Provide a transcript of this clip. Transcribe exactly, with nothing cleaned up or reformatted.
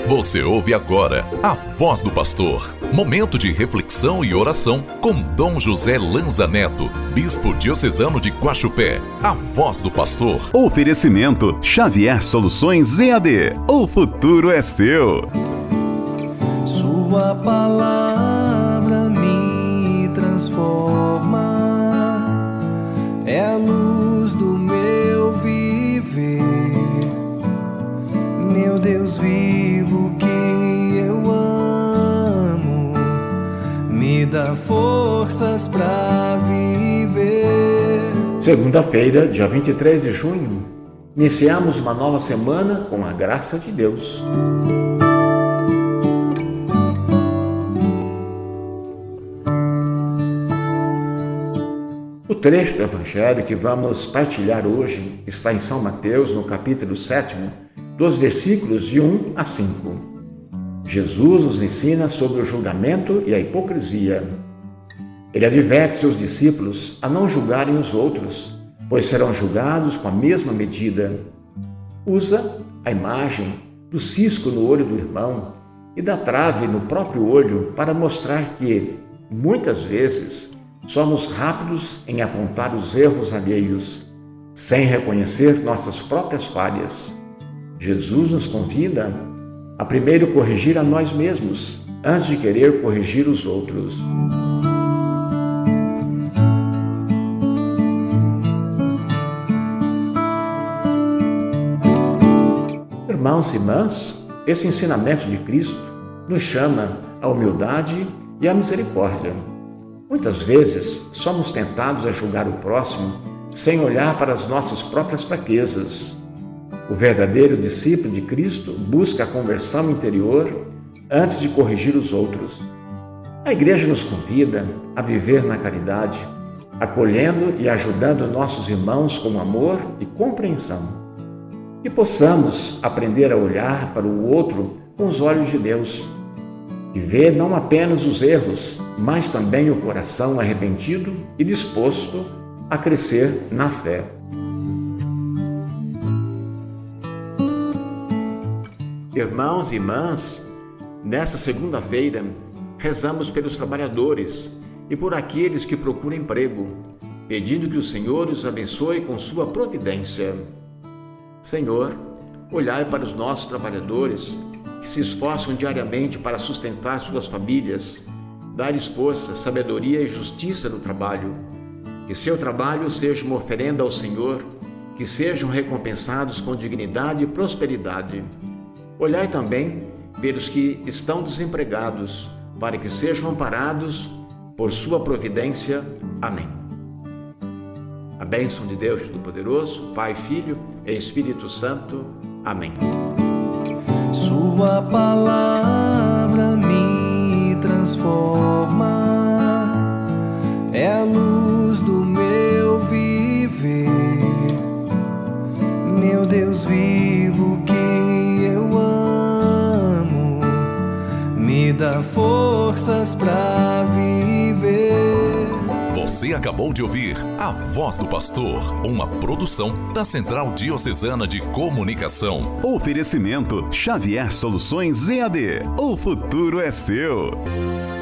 Você ouve agora a Voz do Pastor. Momento de reflexão e oração com Dom José Lanza Neto, Bispo Diocesano de Guaxupé. A Voz do Pastor. Oferecimento Xavier Soluções E A D. O futuro é seu. Sua palavra me transforma, é a luz do meu viver. Meu Deus vivo que eu amo, me dá forças pra viver. Segunda-feira, dia vinte e três de junho, iniciamos uma nova semana com a graça de Deus. O trecho do Evangelho que vamos partilhar hoje está em São Mateus, no capítulo sete, dos versículos de um a cinco. Jesus nos ensina sobre o julgamento e a hipocrisia. Ele adverte seus discípulos a não julgarem os outros, pois serão julgados com a mesma medida. Usa a imagem do cisco no olho do irmão e da trave no próprio olho para mostrar que, muitas vezes, somos rápidos em apontar os erros alheios, sem reconhecer nossas próprias falhas. Jesus nos convida a primeiro corrigir a nós mesmos, antes de querer corrigir os outros. Irmãos e irmãs, esse ensinamento de Cristo nos chama à humildade e à misericórdia. Muitas vezes somos tentados a julgar o próximo sem olhar para as nossas próprias fraquezas. O verdadeiro discípulo de Cristo busca a conversão interior antes de corrigir os outros. A Igreja nos convida a viver na caridade, acolhendo e ajudando nossos irmãos com amor e compreensão. Que possamos aprender a olhar para o outro com os olhos de Deus, e ver não apenas os erros, mas também o coração arrependido e disposto a crescer na fé. Irmãos e irmãs, nesta segunda-feira, rezamos pelos trabalhadores e por aqueles que procuram emprego, pedindo que o Senhor os abençoe com sua providência. Senhor, olhai para os nossos trabalhadores que se esforçam diariamente para sustentar suas famílias, dar-lhes força, sabedoria e justiça no trabalho. Que seu trabalho seja uma oferenda ao Senhor, que sejam recompensados com dignidade e prosperidade. Olhai também pelos que estão desempregados, para que sejam amparados por sua providência. Amém. A bênção de Deus Todo-Poderoso, Pai, Filho e Espírito Santo. Amém. Sua palavra me transforma, é a luz do meu viver. Meu Deus vivo que eu amo, me dá forças pra viver. Você acabou de ouvir A Voz do Pastor, uma produção da Central Diocesana de Comunicação. Oferecimento Xavier Soluções E A D. O futuro é seu.